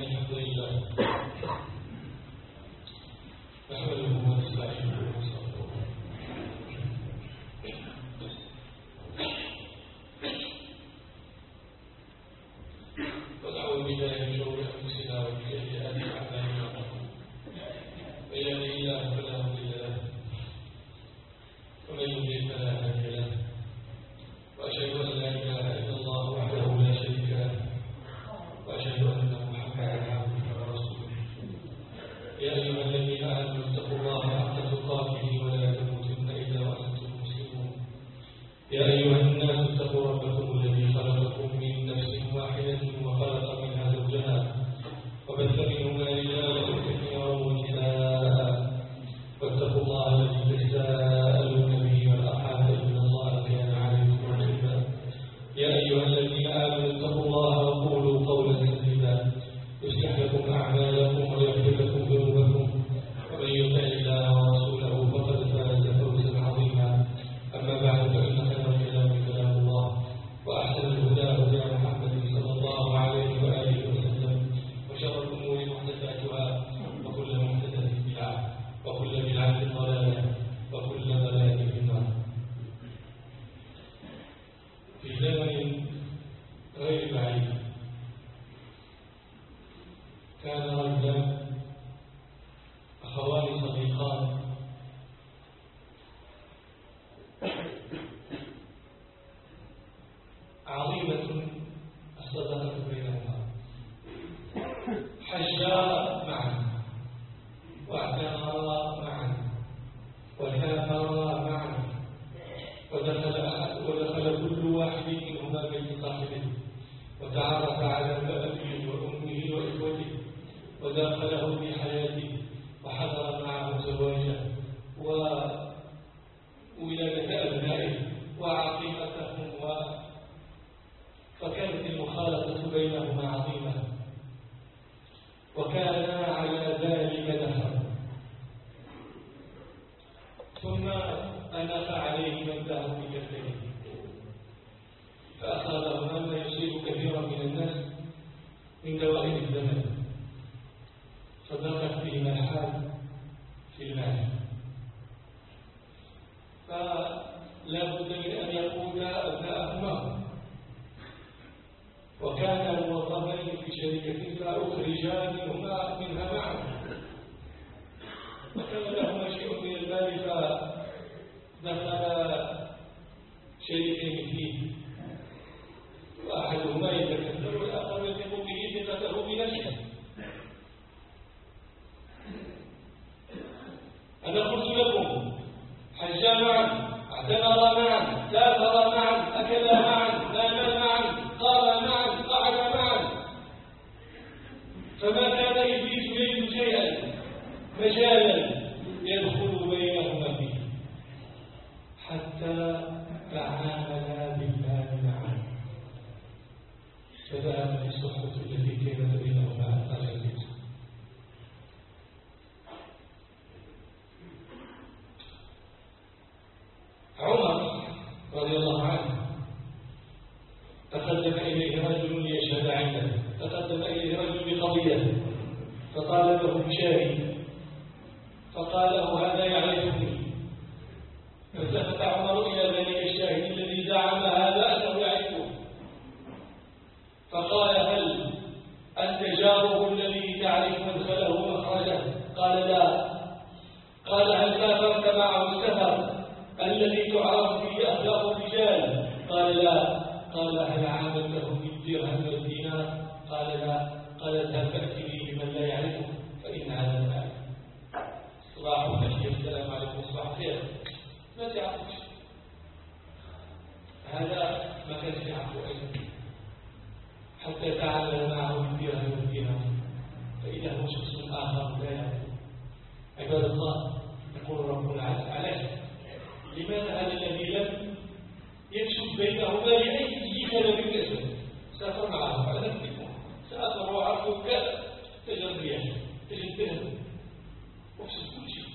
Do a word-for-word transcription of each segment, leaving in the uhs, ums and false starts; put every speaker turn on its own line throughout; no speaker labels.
الحمد لله نحمده ونستعينه ونستغفره ونعوذ بالله من شرور انفسنا ومن سيئات اعمالنا من يهده الله فلا مضل له ومن يضلل فلا هادي له واشهد ان لا اله الا الله وحده لا شريك له واشهد ان محمدا عبده ورسوله يا ايها الذين امنوا اتقوا الله حق تقاته ولا تموتن الا وانتم مسلمون يا ايها الناس اتقوا ربكم الذي خلقكم من نفس واحده وخلق منها زوجها وبث منهما رجالا كثيرا ونساء واتقوا الله الذي تساءلون به والارحام ان الله كان عليكم رقيبا يا ايها الذين امنوا اتقوا الله وقولوا قولا سديدا يصلح لكم اعمالكم ويغفر لكم ذنوبكم ومن يطع الله ورسوله فقد فاز فوزا عظيما اما بعد فان خير الكلام كلام الله واحسن الهدى هدى محمد صلى الله عليه واله وسلم وشر الامور محدثاتها وكل محدثه بدعه وكل بدعه ضلاله وكل ضلاله في النار. في زمن غير بعيد كان رجلان أخوان صديقان عظيمة الصداقة بينهما حجا معا واعتمرا معا وسافرا معا ودخل أحد ودخل كل واحد منهما بيت صاحبه وتعرف على أبيه وأمه وإخوته وداخله في حياته وحضر معه زواجه وولادة أبنائه وعقيقتهم و... فكانت المخالطة بينهما عظيمة وكانا على ذلك دهرا ثم أناق عليه مبدأه بكفيه فأصابهما ما يصيب كثيرا من الناس من دوائر الزمن فضاقت بهما الحال في المال فلا بد من أن يقود أبناءهما وكان موظفين في شركة فأخرجا منهما منها معا وكان لهما شيء من المال فدخل شريكين فيه وأحدهما يتكثر والآخر يثق به ثقته بنفسه. أنا قلت لكم حجا معا اعتمرا معا سافرا معا أكلا معا ناما معا قام معا قعد معا فما كان إبليس يريد شيئا مجالا يدخل بينهما فيه حتى تعاملا بالمال معا فذهبت الصحبة التي كانت بينهما أثار البيت. عمر رضي الله عنه تقدم إليه رجل ليشهد عنده تقدم إليه رجل بقضية فطالبه بشاهد فقال له هذا يعرفني فالتفت عمر إلى ذلك الشاهد الذي زعم هذا أنه يعرفه فقال هل أنت جاره الذي تعرف مدخله ومخرجه؟ قال لا. قال هل سافرت معه السفر الذي تعرف فيه أخلاق الرجال؟ قال لا. قال هل عاملته بالدرهم والدينار؟ قال لا. قال اذهب فأتني بمن لا يعرفه فإن هذا المال. صباح الخير السلام عليكم صباح الخير ما تعرفش هذا ما كان يعرفه أيضا حتى تعامل معه بالدرهم والدينار فإذا هو شخص آخر لا يعرفه. عباد الله يقول ربنا علاش لماذا هذا الذي لم يكشف بينهما لأي سبب كسب سافر معه على نفسه سافر وعرفه كذا تجد رياح تجد ذهب وفسد كل شيء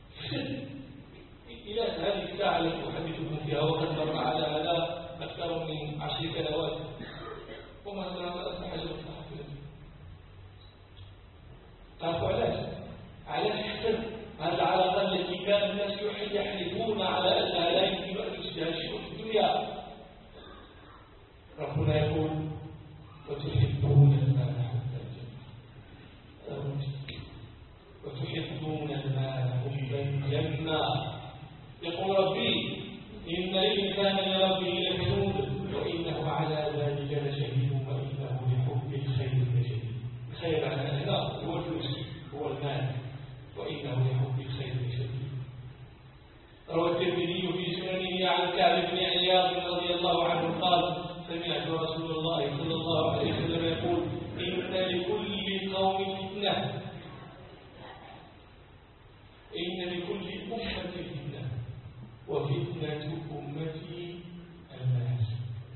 إلى هذه الساعة التي أحدثكم فيها وقد مر على هذا أكثر من عشر سنوات وما زال أصبح حجر الصحفي الدنيا. ربنا يقول وتحبون المال حبا جما وتحبون المال حبا جما. يقول ربي إن الإنسان لربه لكنود وإنه على ذلك لشهيد وإنه لحب الخير لشديد. الخير على هنا هو الفلوس هو المال وإنه لحب الخير لشديد. روى الترمذي في سننه عن كعب بن عياض رضي الله عنه قال سمعت رسول الله صلى الله عليه وسلم يقول إن لكل قوم فتنة إن لكل أمة فتنة وفتنة أمتي الناس.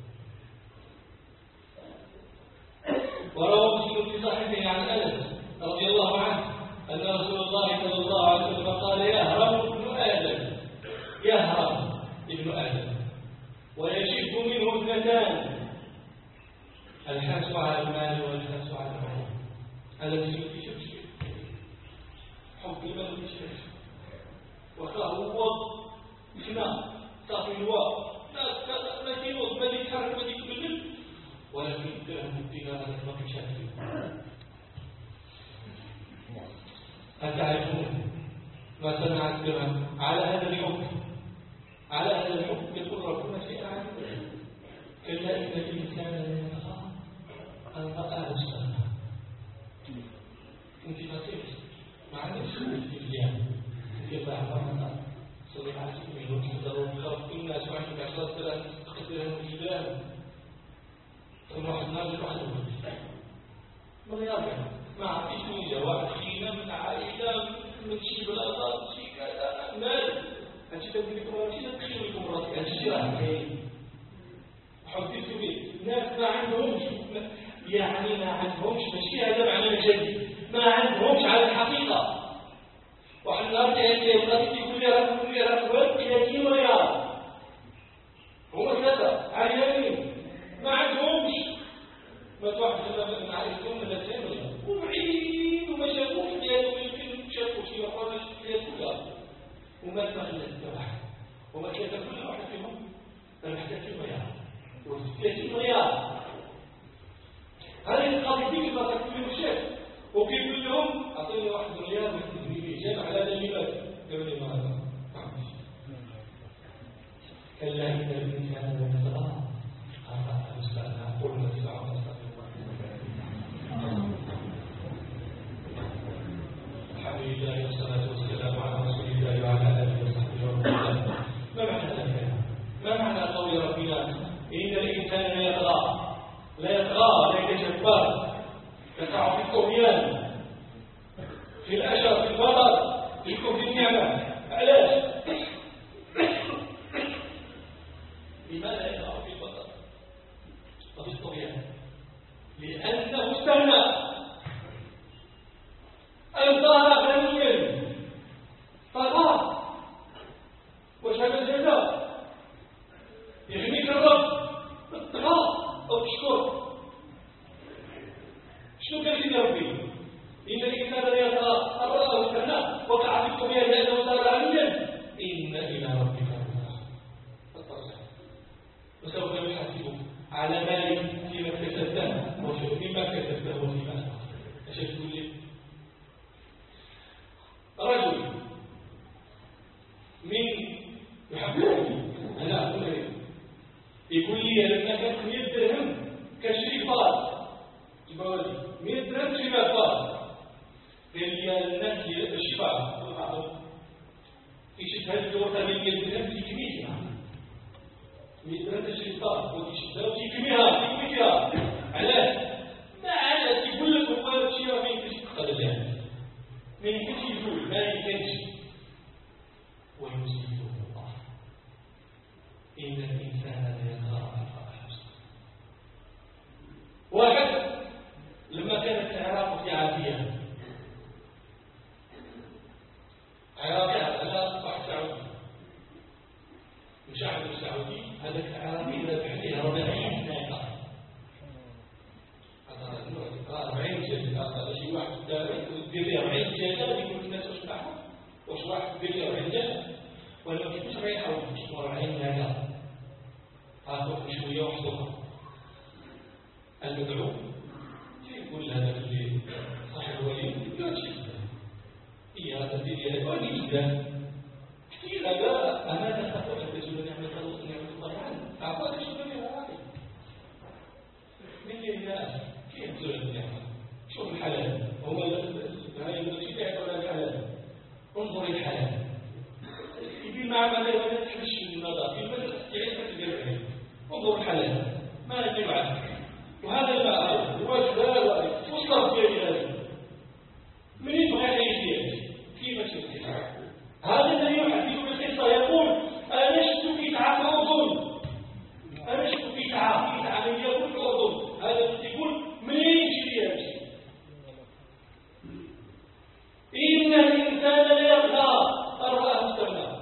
وروى مسلم في صحيحه عن أنس رضي الله عنه أن رسول الله صلى الله عليه وسلم قال يهرم ابن آدم يهرم ابن آدم ويشب منه اثنتان الحرص على المال والحرص على العلم. هذا الشيء في شيء حب المال والشرف وهو هنا صافي الواء لا ما ينوض ما يتحرك ما يتكلم ولكن درهم الدينار ما في شكل. أتعرفون ما صنع الدرهم على هذا الحب على هذا الحب يقول ربنا شيئا عجيبا كلا إن الإنسان ليطغى أن رآه استغنى. أنت بسيط ما عندك شيء في اليوم في بعض رمضان صلي على سيدنا وتحضروا بخوف الناس وعندك عشرة ثلاث تقدرهم الجبال ثم واحد نازل واحد ما يرجع ما عرفش من جواب خينا من عائلة من شي بلاطات شي كذا مال هادشي تقول لكم ماشي تخيل لكم راسك هادشي راه كاين حطيتو به الناس ما عندهمش يعني ما عندهمش ماشي هذا معنى الجد ما عندهمش على الحقيقة. واحد النهار كاين بغاتي يقول لي راه يقول لي راه ولد ثلاثين ريال هما ثلاثة عيانين ما عندهمش ما توحد لما نعرفهم ثلاثين ريال وبعيد وما شافوش ديالو يمكن شافوا شي واحد ديال كلها وما تخلى حتى واحد وما كان كل واحد فيهم ربح ثلاثين ريال ثلاثين ريال. هذه القضية دي ما تكون الشيخ وكيقول لهم أعطيني واحد ريال ويكتبني جمع على هذا اللباس قالوا لي ما هذا كلا إن الإنسان ليطغى أن رآه استغنى قل ما تسعى الحمد لله والصلاة والسلام على رسول الله وعلى آله وصحبه وسلم. ما معنى ذلك؟ ما معنى قول ربنا إن الإنسان لا يطغى لا يطغى لا يتجبر يقع في الطغيان في الأشر في المرض في الكفر النعمة. علاش؟ لماذا يقع في البطر وفي الطغيان؟ لأنه استغنى أن صار غنيا فقط. وش هذا الجزاء؟ يغنيك الرب بالطغاة أو تشكر. شنو قال لنا ربي؟ إن الإنسان لا يطغى أن رآه استغنى وقع في الطغيان لأنه صار غنيا إن إلى ربك الرجعى وسوف يحاسبك على مالك فيما اكتسبته وفيما كسبته وفيما أنفقته. أشهد تقول لي رجل من يحبني أنا أقول لك يقول لي لما كانت مية درهم كشري فار يقول مية درهم شري فار قال لي الناس الشفاء يشد هذه الورقة من مية درهم في كمية مية درهم تشري فار ويشدها وفي كميها في كميها علاش؟ ما علاش يقول لك وقال شي راه ما يمكنش تقدر لها ما يمكنش يقول ما يمكنش ويسيبه الله. إن الإنسان لا يطغى أن رآه استغنى. واحد لما كانت العراق في عافية عراقي على واحد سعودي مش عبد السعودي هذاك العراقي ذبح عليه أربعين ناقة هاتوا شوية وحطوها. المدعو يقول هذا اللي صاحب الولي لا تشيء هي هذا اللي هو جدا كثير. هذا أنا أخاف أن تجد نعمة الله نعمة الله عنه أعطاك شو بني هذا من الناس كيف تزول النعمة شوف الحلال هو هاي الشيء يعتبر الحلال. انظر الحلال يبي مع ما لا تحبش النظر في المدرسة تعيش الجرعين. انظر الحلال ما يجب عنه وهذا الماء الواجب لا وارد وصلت في هذه من يبغى يعيش كيف تشوف هذا الذي يحدث بالقصة يقول أنا شفت في تعب الأردن أنا شفت في تعب في تعب يقول في الأردن هذا يقول منين يمشي يمشي إن الإنسان لا يرضى أرضاه استغنى.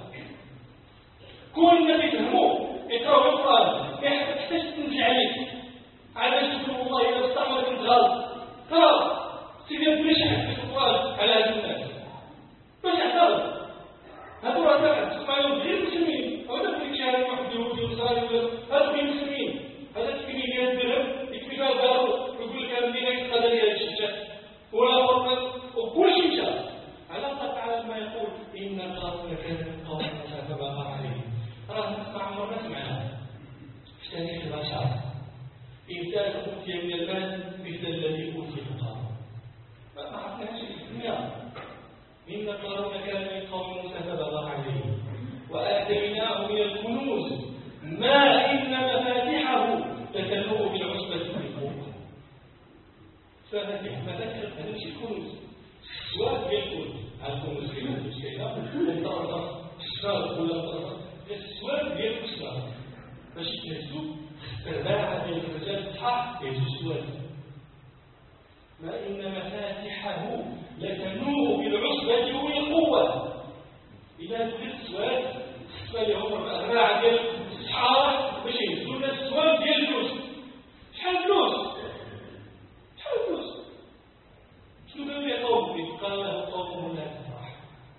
كل تفهموه اقرأوا القرآن يحتاج تنزل عليك على شكر الله إذا استعمل الغلط ترى سيدي بنشحن في القرآن على هذا الناس باش اعترض هذو راه تسمعوا غير مسلمين هذا اللي كان واحد يهودي وصاري هذو غير مسلمين. هذا تكفي لي الدرهم يكفي لها الدار ويقول لك انا مدينه القدريه الشتاء ولا فرق وكل شيء مشى على الله تعالى ما يقول ان قارون كان من قوم موسى فبغى عليه. راه نسمع عمر ما سمعناه في تاريخ البشر. إنسان أوتي من المال مثل الذي أوتي قارون ما عرفناش في الدنيا. إن قارون كان من قوم موسى فبغى عليه وآتيناه من الكنوز ما إن مفاتحه لتنوء بالعصبة أولي القوة. فمفاتح مفاتح هذا ماشي الكنوز سواء ديال الكنوز كاين الكنوز كاينه وطرطر الشراب ولا طرطر السواء ديال الشراب باش يهزوا الرباعة ديال الرجال صحاح يهزوا السواء ما إن مفاتحه لتنوء بالعصبة أولي القوة. إذا تريد السواء فاليوم الرباعة ديال الصحاح باش يهزوا السواء ديال الفلوس. شحال فلوس شحال فلوس شنو قال لي قومي؟ قال له قومه لا تفرح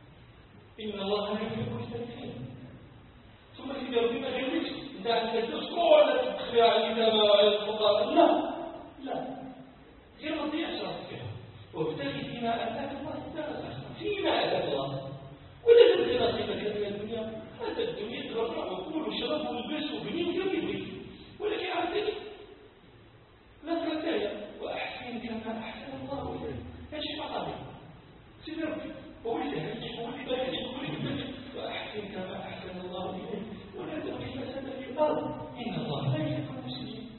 إن الله لا يحب الفرحين. ثم إذا ربنا غيرك أنت عندك فلوس ولا تدخل على الكتابة الفقراء لا لا غير ما تضيعش راسك فيها وابتغي فيما آتاك الله الدار الآخرة فيما آتاك الله ولا تبغي نصيبك من الدنيا. هذا الدنيا ترفع وكل وشرب والبس وبني وجميل ولكن عرفتني لا ترتاح وأحسن كما أحسن الله إليك. هذا شيء طبيعي سيدي ربي هو اللي يهديك هو اللي يبارك هو اللي يبارك وأحسن كما أحسن الله إليك ولا تبغي فساد في الأرض إن الله لا يحب المفسدين.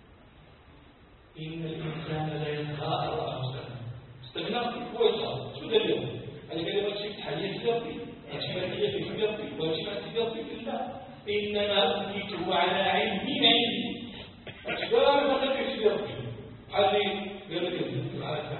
إن الإنسان لا يطغى أن رآه استغنى. استغنى هو يطغى شو دليل؟ أنا قال لي ماشي تحليه في ربي ماشي ماشي في ربي ماشي ماشي في ربي بالله إنما أوتيته على علم عندي. أشبار ما تفكر في ربي علي قال لك أنت عارف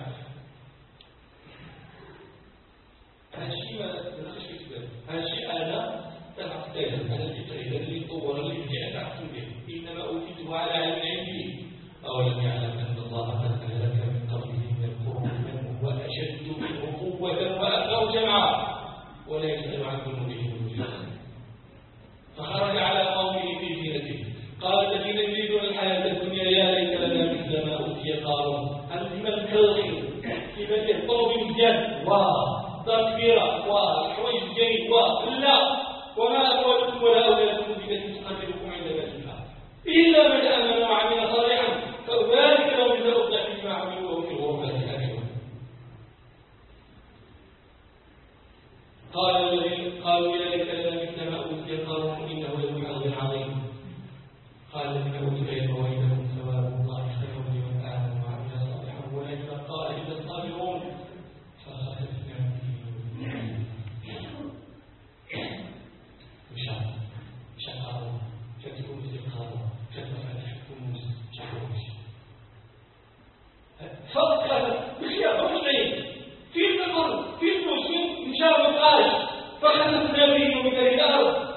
هذا الشيء ما نخش في كتاب هذا الشيء أنا تحت أنا اللي تريد اللي طور اللي بدي أعرف به. إنما أوتيته على علم عندي أولم يعلم أن الله قد أهلك من قبله من القرون من هو أشد منه قوة وأكثر جمعا ولا يسأل عن ذنوبهم المجرمون. فخرج على قومه في زينته قال الذين يريدون الحياة الدنيا يا ليت لنا مثل ما أوتي قارون أنتم الكرخي في بدء طلب مزيان وتكبيرة وحويج جيد ولا وما أموالكم ولا أولادكم بذلك تقدركم عند ذاتها إلا من آمن وعمل صالحا فأولئك لهم جزاء الضعف بما عملوا وهم في الغرفات آمنون. قال الذين قالوا يا ليت لنا مثل ما أوتي قارون إنه لذو حظ عظيم. قال الذين أوتوا العلم ويلهم ثواب الله خير لمن آمن وعمل صالحا ولا يلقى إلا الصابرون. فخسفنا به مشان مشان قارون مشان تكون مثل قارون مشان مفاتيح الكنوز مشان كل شيء. فكر بخيار مفشلين في الفقر في الفلوس مشى مبقاش فخسفنا به ومن الأرض.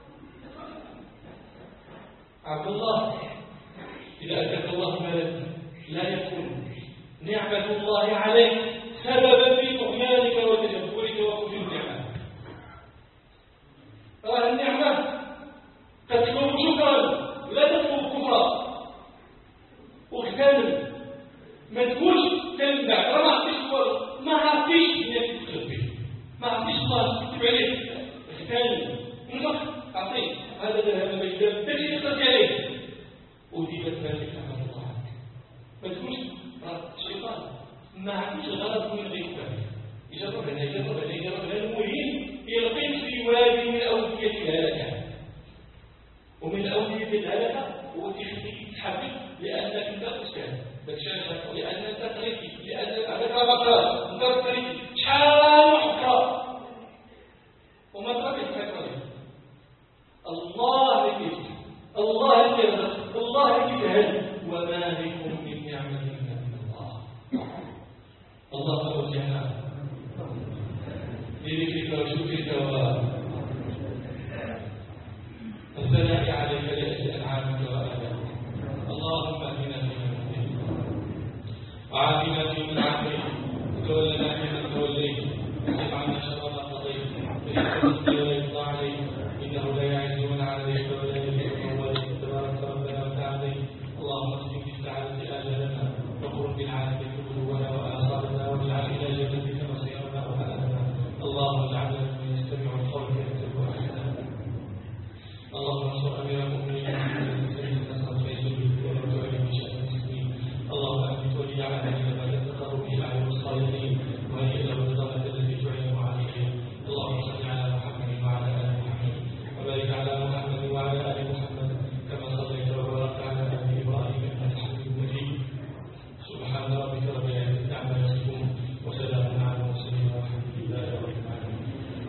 عبد الله إذا أتاك الله مالك لا يكون نعمة الله عليك سببا في طغيانك وتجبرك وكفر النعمة. النعمة تطلب شكرا لا وشكرك